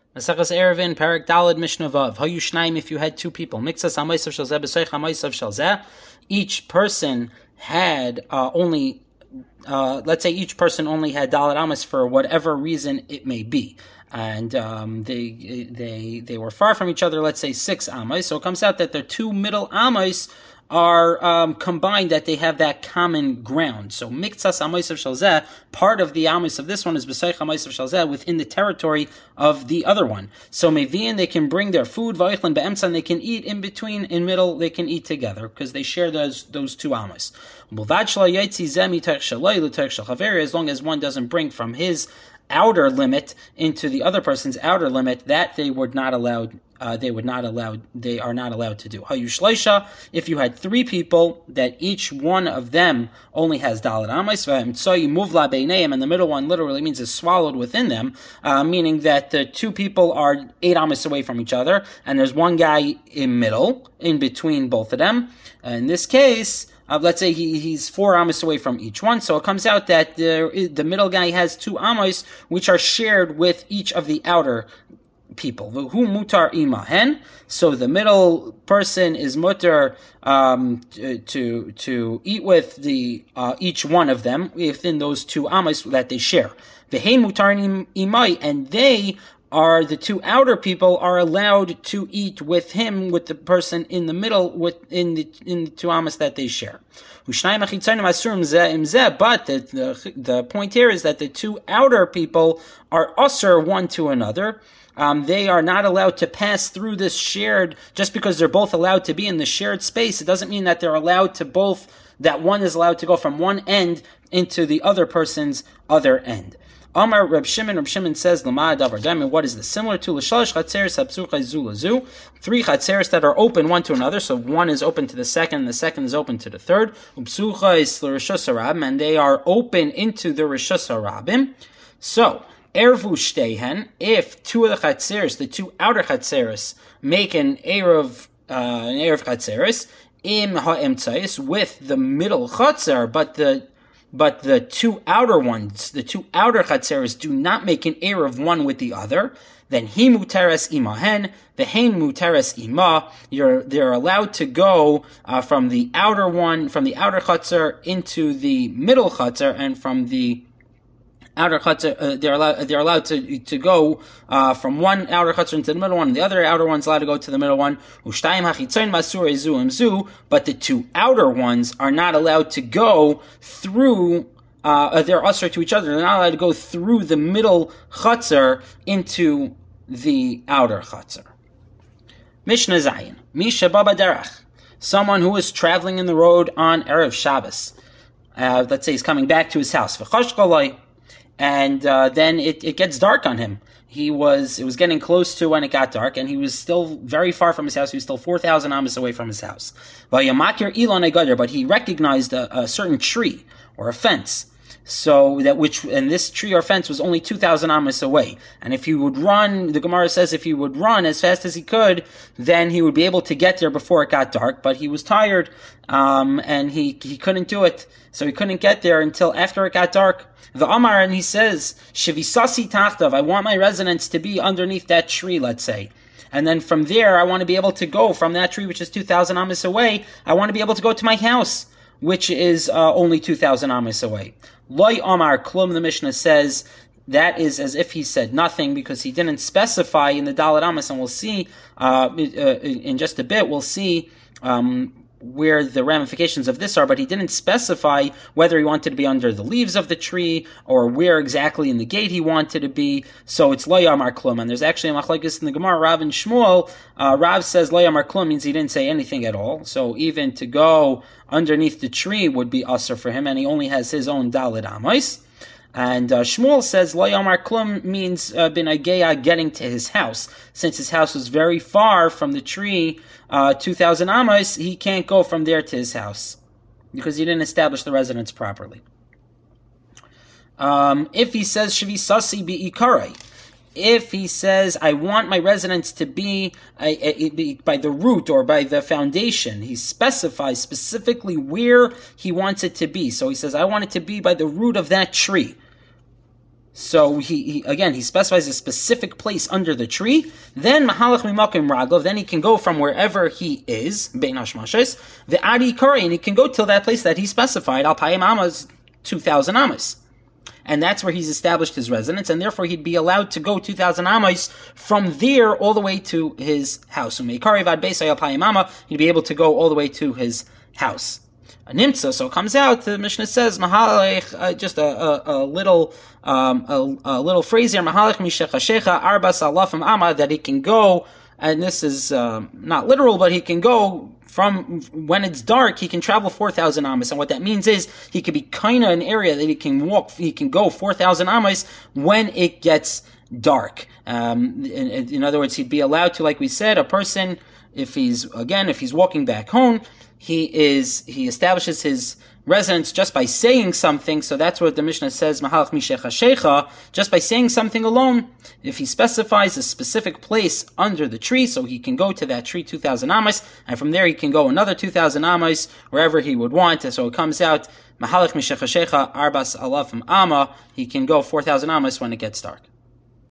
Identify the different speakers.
Speaker 1: Maseches Erevin, Parak Daled, Mishnah Vav. Hayu Shnaim, if you had two people. Mixas Hamayisav Shalzeh, B'Seich Hamayisav Shalzeh. Each person had only, let's say each person only had Daled Amos for whatever reason it may be. And they were far from each other, let's say 6 Amos. So it comes out that their two middle Amos are combined, that they have that common ground. So miktsas amos of shalzeh, part of the amos of this one is b'seich amos of shalzeh, within the territory of the other one. So mevi'in, they can bring their food, v'oichlin be'emtza, and they can eat in between, in middle, they can eat together, because they share those two amos. As long as one doesn't bring from his outer limit into the other person's outer limit, that they are not allowed to do. Hayushleisha, if you had 3 people that each one of them only has Daled Amos, muvla beinayim, and the middle one literally means is swallowed within them, meaning that the 2 people are 8 Amos away from each other, and there's one guy in between both of them. In this case, let's say he's 4 amos away from each one, so it comes out that the middle guy has 2 amos, which are shared with each of the outer people. Who mutar imahen? So the middle person is mutar to eat with the each one of them within those 2 amos that they share. Vehein mutar imai, and they are the 2 outer people are allowed to eat with him, with the person in the middle, in the 2 amos that they share. But the point here is that the 2 outer people are usher one to another. They are not allowed to pass through this shared, just because they're both allowed to be in the shared space. It doesn't mean that they're allowed to that one is allowed to go from one end into the other person's other end. Amar Reb Shimon says, Lama Davar Daim, what is this? Similar to L'shalosh Chatzeres Hapsuchai Zu Lazu, 3 Chatzeres that are open one to another, so one is open to the second, and the second is open to the third, Upsuchai L'Rishus HaRabim, and they are open into the Rishus HaRabim. So, Ervu Shtehen, if 2 of the Chatzeres, the 2 outer Chatzeres, make an Erev Chatzeres, Im HaEmtzais, with the middle Chatzer, but the 2 outer ones, the 2 outer chatzeres, do not make an erev one with the other, then he muteres imahen, vehein muteres ima. They're allowed to go from the outer chatzer into the middle chatzer, and from the outer chatzer, they're allowed to go from one outer chatzer into the middle one, and the other outer one's allowed to go to the middle one. But the 2 outer ones are not allowed to go through. They're usher to each other. They're not allowed to go through the middle chatzer into the outer chatzer. Mishnah Zayin. Misha Baba Derech. Someone who is traveling in the road on Erev Shabbos. Let's say he's coming back to his house. And then it gets dark on him. It was getting close to when it got dark, and he was still very far from his house. He was still 4,000 amos away from his house. But he recognized a certain tree or a fence. So and this tree or fence was only 2,000 amos away. And if he would run, the Gemara says if he would run as fast as he could, then he would be able to get there before it got dark. But he was tired, and he couldn't do it. So he couldn't get there until after it got dark. The Amar, and he says, Shivisasi tachtav, I want my residence to be underneath that tree, let's say. And then from there, I want to be able to go from that tree, which is 2,000 amos away, I want to be able to go to my house, which is only 2,000 amos away. Loi Amar Klum, the Mishnah says, that is as if he said nothing, because he didn't specify in the Daled Amos, and we'll see in just a bit, we'll see where the ramifications of this are, but he didn't specify whether he wanted to be under the leaves of the tree or where exactly in the gate he wanted to be. So it's Lo Yamar Klum, and there's actually a machlokes in the Gemara, Rav and Shmuel. Rav says Lo Yamar Klum means he didn't say anything at all, so even to go underneath the tree would be usher for him, and he only has his own Daled Amos. And Shmuel says Lo Yamar Klum means bin ageya, getting to his house. Since his house was very far from the tree, 2,000 amos, he can't go from there to his house because he didn't establish the residence properly. If he says Shavisasi bi'ikarei, if he says I want my residence to be by the root or by the foundation, he specifies specifically where he wants it to be. So he says I want it to be by the root of that tree. So he specifies a specific place under the tree. Then mahalach mimakim raglov. Then he can go from wherever he is bein hashmashes the adi kari, and he can go till that place that he specified al payim amas 2,000 amas, and that's where he's established his residence, and therefore he'd be allowed to go 2,000 amas from there all the way to his house. Umeikari vad beisay al payim ama, he'd be able to go all the way to his house. A nimtza, so it comes out. The Mishnah says mahalech, just a little phrase here, mahalech mishechashecha arbas alafim ama, that he can go, and this is not literal, but he can go from when it's dark. He can travel 4,000 amas, and what that means is he could be kind of an area that he can walk. He can go 4,000 amas when it gets dark. In other words, he'd be allowed to, like we said, a person, if he's walking back home, he establishes his residence just by saying something. So that's what the Mishnah says, mahalach mishechashecha, just by saying something alone. If he specifies a specific place under the tree, so he can go to that tree 2,000 amas, and from there he can go another 2,000 amas wherever he would want. So it comes out, mahalach mishechashecha arbas alafim ama, he can go 4,000 amas when it gets dark.